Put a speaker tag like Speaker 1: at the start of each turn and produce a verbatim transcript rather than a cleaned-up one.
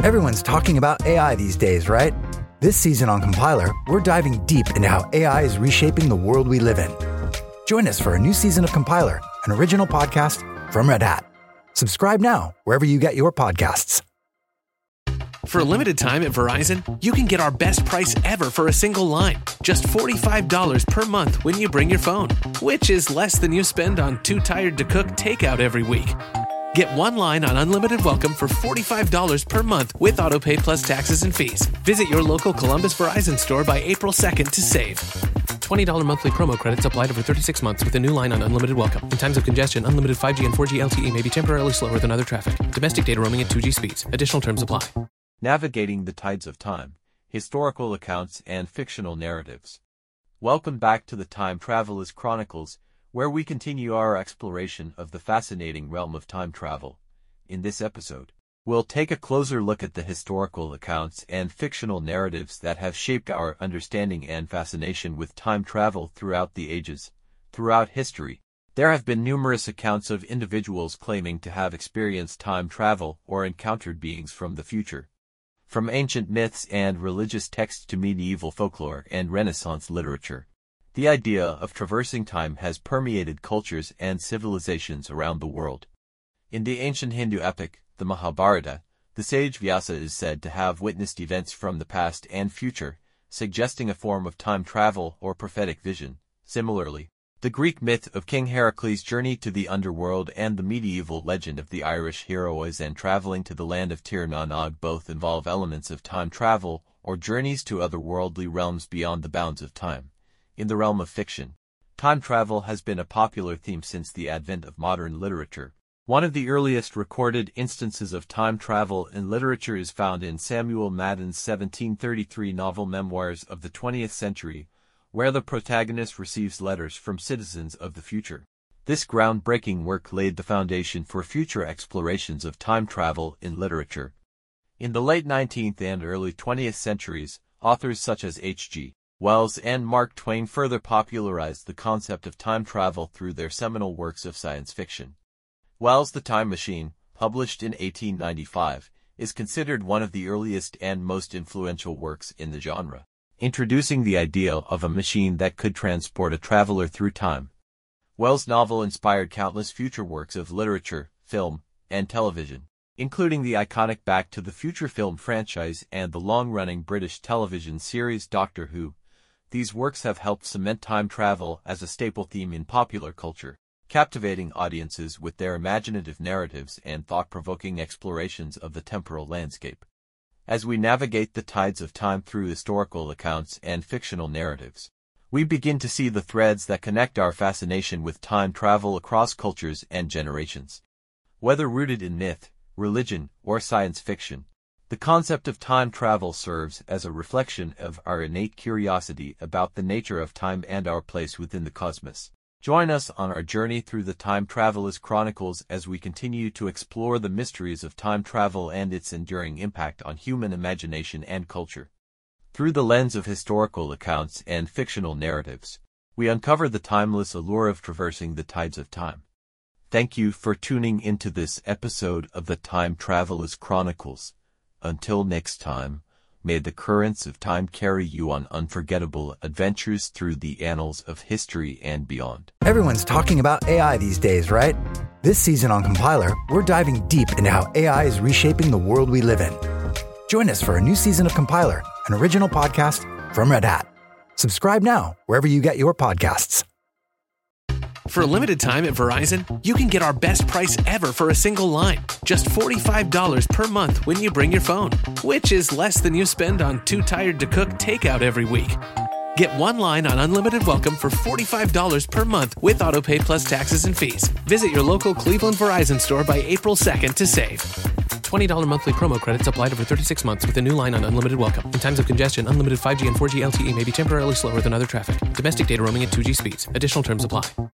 Speaker 1: Everyone's talking about A I these days, right? This season on Compiler, we're diving deep into how A I is reshaping the world we live in. Join us for a new season of Compiler, an original podcast from Red Hat. Subscribe now wherever you get your podcasts.
Speaker 2: For a limited time at Verizon, you can get our best price ever for a single line. Just forty-five dollars per month when you bring your phone, which is less than you spend on Too Tired to Cook takeout every week. Get one line on Unlimited Welcome for forty-five dollars per month with AutoPay plus taxes and fees. Visit your local Columbus Verizon store by April second to save. twenty dollars monthly promo credits applied over thirty-six months with a new line on Unlimited Welcome. In times of congestion, unlimited five G and four G L T E may be temporarily slower than other traffic. Domestic data roaming at two G speeds. Additional terms apply.
Speaker 3: Navigating the Tides of Time, Historical Accounts and Fictional Narratives. Welcome back to the Time Travelers Chronicles, where we continue our exploration of the fascinating realm of time travel. In this episode, we'll take a closer look at the historical accounts and fictional narratives that have shaped our understanding and fascination with time travel throughout the ages. Throughout history, there have been numerous accounts of individuals claiming to have experienced time travel or encountered beings from the future. From ancient myths and religious texts to medieval folklore and Renaissance literature, the idea of traversing time has permeated cultures and civilizations around the world. In the ancient Hindu epic, the Mahabharata, the sage Vyasa is said to have witnessed events from the past and future, suggesting a form of time travel or prophetic vision. Similarly, the Greek myth of King Heracles' journey to the underworld and the medieval legend of the Irish hero Oisin traveling to the land of Tir na Nog both involve elements of time travel or journeys to otherworldly realms beyond the bounds of time. In the realm of fiction, time travel has been a popular theme since the advent of modern literature. One of the earliest recorded instances of time travel in literature is found in Samuel Madden's seventeen thirty-three novel Memoirs of the twentieth Century, where the protagonist receives letters from citizens of the future. This groundbreaking work laid the foundation for future explorations of time travel in literature. In the late nineteenth and early twentieth centuries, authors such as H G Wells and Mark Twain further popularized the concept of time travel through their seminal works of science fiction. Wells' The Time Machine, published in eighteen ninety-five, is considered one of the earliest and most influential works in the genre, introducing the idea of a machine that could transport a traveler through time. Wells' novel inspired countless future works of literature, film, and television, including the iconic Back to the Future film franchise and the long-running British television series Doctor Who. These works have helped cement time travel as a staple theme in popular culture, captivating audiences with their imaginative narratives and thought-provoking explorations of the temporal landscape. As we navigate the tides of time through historical accounts and fictional narratives, we begin to see the threads that connect our fascination with time travel across cultures and generations. Whether rooted in myth, religion, or science fiction, the concept of time travel serves as a reflection of our innate curiosity about the nature of time and our place within the cosmos. Join us on our journey through the Time Travelers Chronicles as we continue to explore the mysteries of time travel and its enduring impact on human imagination and culture. Through the lens of historical accounts and fictional narratives, we uncover the timeless allure of traversing the tides of time. Thank you for tuning into this episode of the Time Travelers Chronicles. Until next time, may the currents of time carry you on unforgettable adventures through the annals of history and beyond.
Speaker 1: Everyone's talking about A I these days, right? This season on Compiler, we're diving deep into how A I is reshaping the world we live in. Join us for a new season of Compiler, an original podcast from Red Hat. Subscribe now wherever you get your podcasts.
Speaker 2: For a limited time at Verizon, you can get our best price ever for a single line. Just forty-five dollars per month when you bring your phone, which is less than you spend on Too Tired to Cook takeout every week. Get one line on Unlimited Welcome for forty-five dollars per month with AutoPay plus taxes and fees. Visit your local Cleveland Verizon store by April second to save. twenty dollars monthly promo credits applied over thirty-six months with a new line on Unlimited Welcome. In times of congestion, unlimited five G and four G L T E may be temporarily slower than other traffic. Domestic data roaming at two G speeds. Additional terms apply.